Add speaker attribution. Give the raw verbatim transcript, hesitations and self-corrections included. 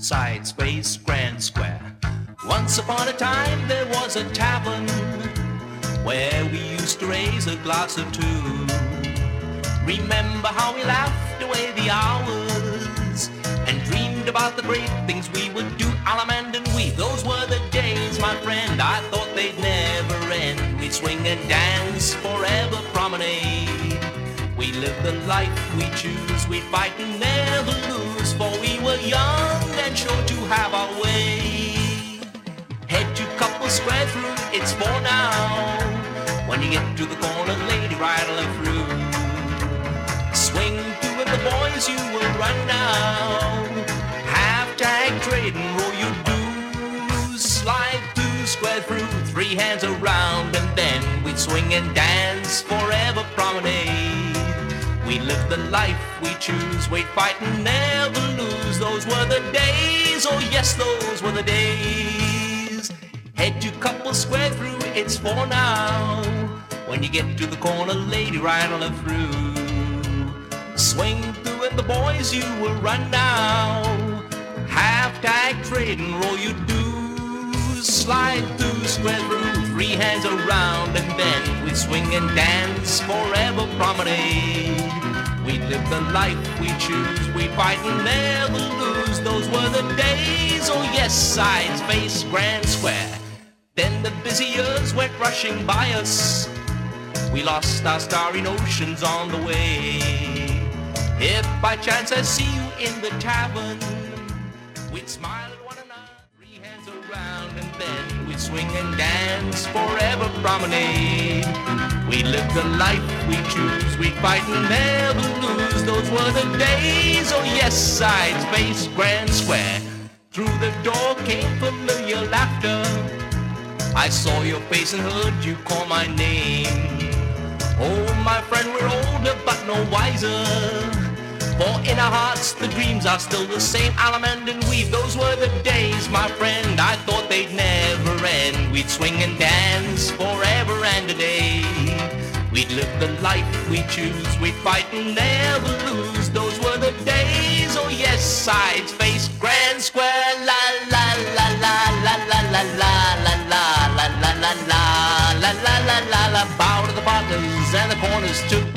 Speaker 1: Side Space Grand Square. Once upon a time there was a tavern where we used to raise a glass or two. Remember how we laughed away the hours and dreamed about the great things we would do. Alamand and we, those were the days, my friend, I thought they'd never end. We'd swing and dance, forever promenade. We lived the life we choose, we'd fight and never lose, for we were young and sure to have our way. Head to Couple Square through, it's for now. When you get to the corner, lady, right on through. Swing through with the boys, you will run now. Half-tag trade and roll your dues. Slide through, square through, three hands around, and then we'd swing and dance, forever promenade. We lived the life we choose, we'd fight and never lose. Those were the days, oh yes, those were the days. Head to Couple Square through, it's for now. When you get to the corner, lady, right on her through. Swing through with the boys, you will run now. Half-tag trade and roll your dues. Slide through, square through, three hands around, and then we swing and dance, forever promenade. We live the life we choose, we fight and never lose. Those were the days, oh yes, Side Space Grand Square. Then the busy years went rushing by us. We lost our starry notions on the way. If by chance I see you in the tavern, we'd smile at one another, three hands around, and then we'd swing and dance, forever promenade. We live the life we choose, we fight and never lose. Those were the days, oh yes, Side Space Grand Square. Through the door came familiar laughter. I saw your face and heard you call my name. Oh, my friend, we're older but no wiser, for in our hearts the dreams are still the same. Alamand and weave, those were the days, my friend, I thought they'd never end. We'd swing and dance forever and a day. We'd live the life we choose, we'd fight and never lose. Those were the days, oh yes, Side Space Grand Square. La la la la la la la la la la la la la la la la la la. Bow to the partners and the corners too.